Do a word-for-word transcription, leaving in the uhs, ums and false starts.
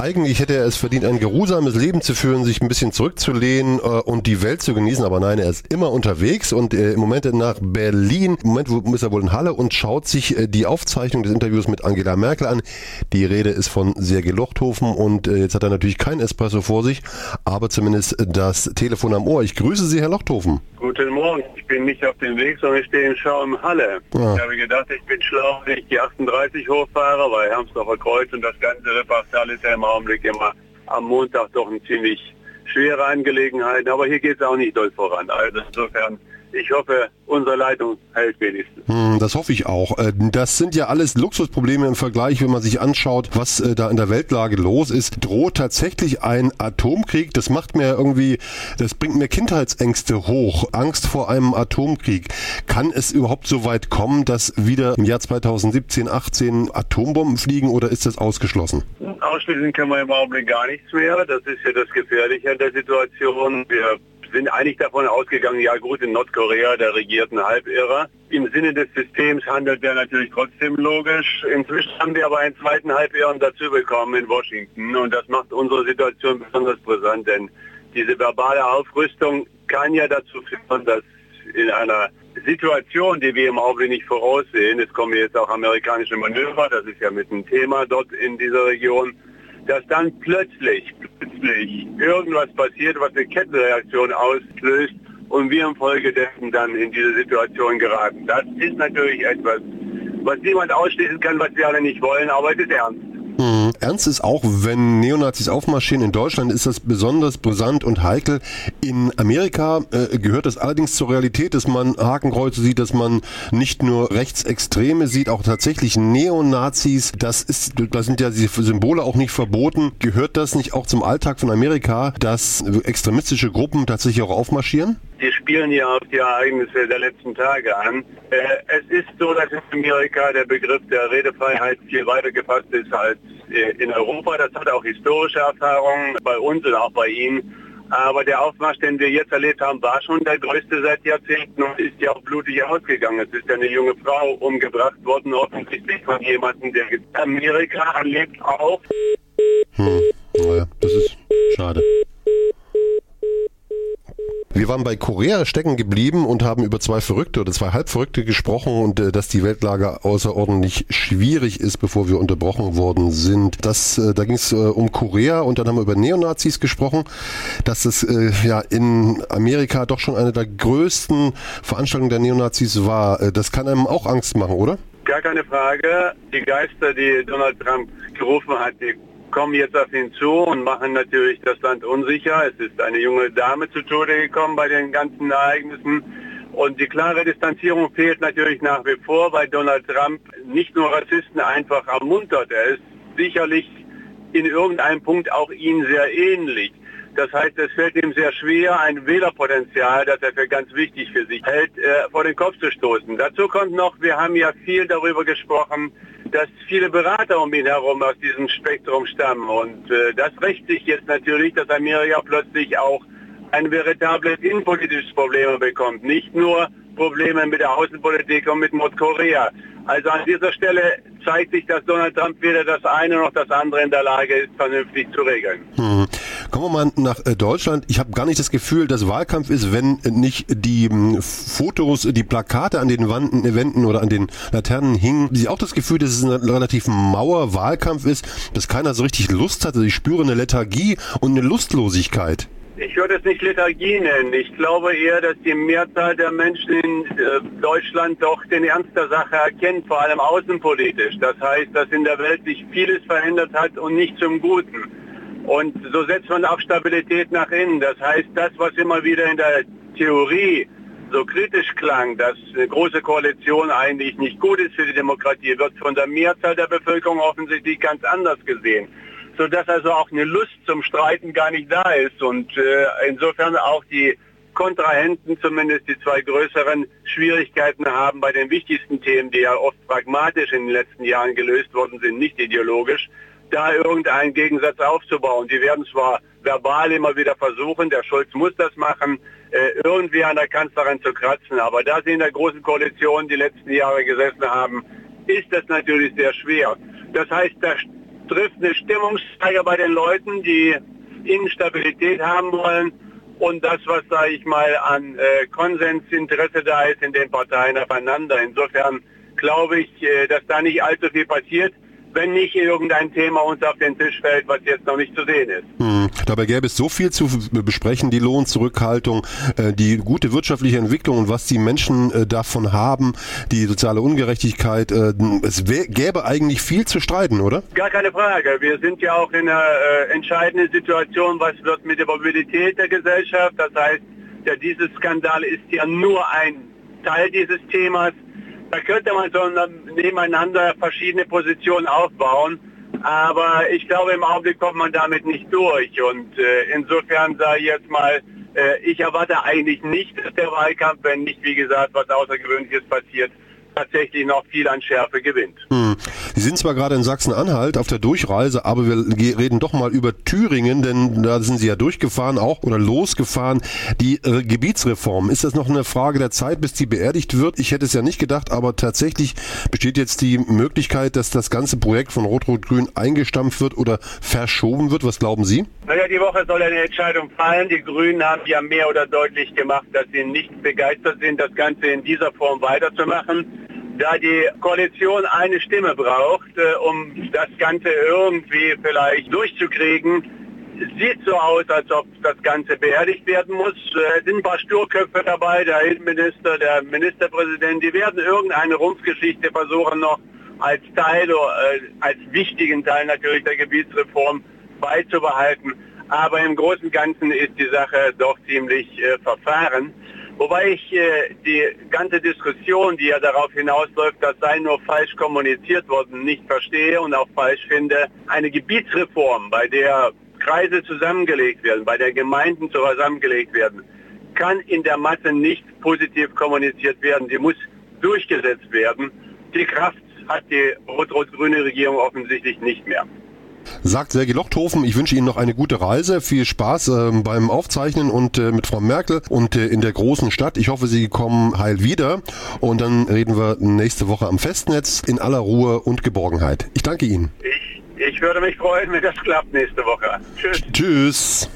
Eigentlich hätte er es verdient, ein geruhsames Leben zu führen, sich ein bisschen zurückzulehnen äh, und die Welt zu genießen. Aber nein, er ist immer unterwegs und äh, im Moment nach Berlin. Im Moment ist er wohl in Halle und schaut sich äh, die Aufzeichnung des Interviews mit Angela Merkel an. Die Rede ist von Sergej Lochthofen und äh, jetzt hat er natürlich kein Espresso vor sich, aber zumindest das Telefon am Ohr. Ich grüße Sie, Herr Lochthofen. Guten Morgen. Ich bin nicht auf dem Weg, sondern ich stehe im Schau in Halle. Ja. Ich habe gedacht, ich bin schlau, wenn ich die achtunddreißig hochfahre, weil Hermsdorfer Kreuz und das ganze Repartal ist ja im Augenblick immer am Montag doch eine ziemlich schwere Angelegenheit. Aber hier geht es auch nicht doll voran. Also insofern, ich hoffe, unsere Leitung hält wenigstens. Hm, das hoffe ich auch. Das sind ja alles Luxusprobleme im Vergleich, wenn man sich anschaut, was da in der Weltlage los ist. Droht tatsächlich ein Atomkrieg? Das macht mir irgendwie, das bringt mir Kindheitsängste hoch. Angst vor einem Atomkrieg. Kann es überhaupt so weit kommen, dass wieder im Jahr zweitausendsiebzehn, achtzehn Atombomben fliegen oder ist das ausgeschlossen? Ausschließen können wir im Augenblick gar nichts mehr. Das ist ja das Gefährliche an der Situation. Wir sind eigentlich davon ausgegangen, ja gut, in Nordkorea, der regiert ein Halbirrer. Im Sinne des Systems handelt der natürlich trotzdem logisch. Inzwischen haben wir aber einen zweiten Halbirren dazu bekommen in Washington und das macht unsere Situation besonders brisant, denn diese verbale Aufrüstung kann ja dazu führen, dass in einer Situation, die wir im Augenblick nicht voraussehen, es kommen jetzt auch amerikanische Manöver, das ist ja mit einem Thema dort in dieser Region, dass dann plötzlich, plötzlich irgendwas passiert, was eine Kettenreaktion auslöst und wir infolgedessen dann in diese Situation geraten. Das ist natürlich etwas, was niemand ausschließen kann, was wir alle nicht wollen, aber es ist ernst. Mhm. Ernst ist auch, wenn Neonazis aufmarschieren in Deutschland, ist das besonders brisant und heikel. In Amerika äh, gehört es allerdings zur Realität, dass man Hakenkreuze sieht, dass man nicht nur Rechtsextreme sieht, auch tatsächlich Neonazis. Das ist, da sind ja die Symbole auch nicht verboten. Gehört das nicht auch zum Alltag von Amerika, dass extremistische Gruppen tatsächlich auch aufmarschieren? Die spielen ja auf die Ereignisse der letzten Tage an. Äh, es ist so, dass in Amerika der Begriff der Redefreiheit viel weiter gefasst ist als äh, in Europa. Das hat auch historische Erfahrungen bei uns und auch bei Ihnen. Aber der Aufmarsch, den wir jetzt erlebt haben, war schon der größte seit Jahrzehnten und ist ja auch blutig ausgegangen. Es ist ja eine junge Frau umgebracht worden, offensichtlich von jemandem, der Amerika erlebt auch. Hm, naja, das ist schade. Wir waren bei Korea stecken geblieben und haben über zwei Verrückte oder zwei Halbverrückte gesprochen und äh, dass die Weltlage außerordentlich schwierig ist, bevor wir unterbrochen worden sind. Das, äh, da ging es äh, um Korea und dann haben wir über Neonazis gesprochen, dass es äh, ja in Amerika doch schon eine der größten Veranstaltungen der Neonazis war. Äh, das kann einem auch Angst machen, oder? Gar keine Frage. Die Geister, die Donald Trump gerufen hat, die kommen jetzt auf ihn zu und machen natürlich das Land unsicher. Es ist eine junge Dame zu Tode gekommen bei den ganzen Ereignissen. Und die klare Distanzierung fehlt natürlich nach wie vor, weil Donald Trump nicht nur Rassisten einfach ermuntert. Er ist sicherlich in irgendeinem Punkt auch ihnen sehr ähnlich. Das heißt, es fällt ihm sehr schwer, ein Wählerpotenzial, das er für ganz wichtig für sich hält, äh, vor den Kopf zu stoßen. Dazu kommt noch, wir haben ja viel darüber gesprochen, dass viele Berater um ihn herum aus diesem Spektrum stammen. Und äh, das rächt sich jetzt natürlich, dass Amerika plötzlich auch ein veritables innenpolitisches Problem bekommt. Nicht nur Probleme mit der Außenpolitik und mit Nordkorea. Also an dieser Stelle zeigt sich, dass Donald Trump weder das eine noch das andere in der Lage ist, vernünftig zu regeln. Hm. Kommen wir mal nach Deutschland. Ich habe gar nicht das Gefühl, dass Wahlkampf ist, wenn nicht die Fotos, die Plakate an den Wanden, Wänden oder an den Laternen hingen. Ich habe auch das Gefühl, dass es ein relativ mauer Wahlkampf ist, dass keiner so richtig Lust hat. Also ich spüre eine Lethargie und eine Lustlosigkeit. Ich würde es nicht Lethargie nennen. Ich glaube eher, dass die Mehrzahl der Menschen in äh, Deutschland doch den Ernst der Sache erkennt, vor allem außenpolitisch. Das heißt, dass in der Welt sich vieles verändert hat und nicht zum Guten. Und so setzt man auch Stabilität nach innen. Das heißt, das, was immer wieder in der Theorie so kritisch klang, dass eine große Koalition eigentlich nicht gut ist für die Demokratie, wird von der Mehrzahl der Bevölkerung offensichtlich ganz anders gesehen. Sodass also auch eine Lust zum Streiten gar nicht da ist und äh, insofern auch die Kontrahenten, zumindest die zwei größeren, Schwierigkeiten haben bei den wichtigsten Themen, die ja oft pragmatisch in den letzten Jahren gelöst worden sind, nicht ideologisch, da irgendeinen Gegensatz aufzubauen. Die werden zwar verbal immer wieder versuchen, der Scholz muss das machen, äh, irgendwie an der Kanzlerin zu kratzen, aber da sie in der Großen Koalition die letzten Jahre gesessen haben, ist das natürlich sehr schwer. Das heißt, da trifft eine Stimmungsträger bei den Leuten, die Instabilität haben wollen und das, was, sage ich mal, an äh, Konsensinteresse da ist in den Parteien aufeinander. Insofern glaube ich, äh, dass da nicht allzu viel passiert, wenn nicht irgendein Thema uns auf den Tisch fällt, was jetzt noch nicht zu sehen ist. Hm. Dabei gäbe es so viel zu besprechen, die Lohnzurückhaltung, äh, die gute wirtschaftliche Entwicklung und was die Menschen äh, davon haben, die soziale Ungerechtigkeit. Äh, es gäbe eigentlich viel zu streiten, oder? Gar keine Frage. Wir sind ja auch in einer äh, entscheidenden Situation, was wird mit der Mobilität der Gesellschaft. Das heißt, der Dieselskandal ist ja nur ein Teil dieses Themas. Da könnte man so nebeneinander verschiedene Positionen aufbauen, aber ich glaube, im Augenblick kommt man damit nicht durch und äh, insofern sage ich jetzt mal, äh, ich erwarte eigentlich nicht, dass der Wahlkampf, wenn nicht, wie gesagt, was Außergewöhnliches passiert, tatsächlich noch viel an Schärfe gewinnt. Hm. Sie sind zwar gerade in Sachsen-Anhalt auf der Durchreise, aber wir reden doch mal über Thüringen, denn da sind Sie ja durchgefahren auch oder losgefahren. Die äh, Gebietsreform, ist das noch eine Frage der Zeit, bis die beerdigt wird? Ich hätte es ja nicht gedacht, aber tatsächlich besteht jetzt die Möglichkeit, dass das ganze Projekt von Rot-Rot-Grün eingestampft wird oder verschoben wird. Was glauben Sie? Naja, die Woche soll eine Entscheidung fallen. Die Grünen haben ja mehr oder deutlich gemacht, dass sie nicht begeistert sind, das Ganze in dieser Form weiterzumachen. Da die Koalition eine Stimme braucht, äh, um das Ganze irgendwie vielleicht durchzukriegen, sieht so aus, als ob das Ganze beerdigt werden muss. Es äh, sind ein paar Sturköpfe dabei, der Innenminister, der Ministerpräsident, die werden irgendeine Rumpfgeschichte versuchen noch als Teil, äh, als wichtigen Teil natürlich der Gebietsreform beizubehalten. Aber im Großen und Ganzen ist die Sache doch ziemlich äh, verfahren. Wobei ich äh, die ganze Diskussion, die ja darauf hinausläuft, das sei nur falsch kommuniziert worden, nicht verstehe und auch falsch finde. Eine Gebietsreform, bei der Kreise zusammengelegt werden, bei der Gemeinden zusammengelegt werden, kann in der Masse nicht positiv kommuniziert werden. Sie muss durchgesetzt werden. Die Kraft hat die rot-rot-grüne Regierung offensichtlich nicht mehr. Sagt Sergej Lochthofen, ich wünsche Ihnen noch eine gute Reise, viel Spaß äh, beim Aufzeichnen und äh, mit Frau Merkel und äh, in der großen Stadt. Ich hoffe, Sie kommen heil wieder und dann reden wir nächste Woche am Festnetz in aller Ruhe und Geborgenheit. Ich danke Ihnen. Ich, ich würde mich freuen, wenn das klappt nächste Woche. Tschüss. Tschüss.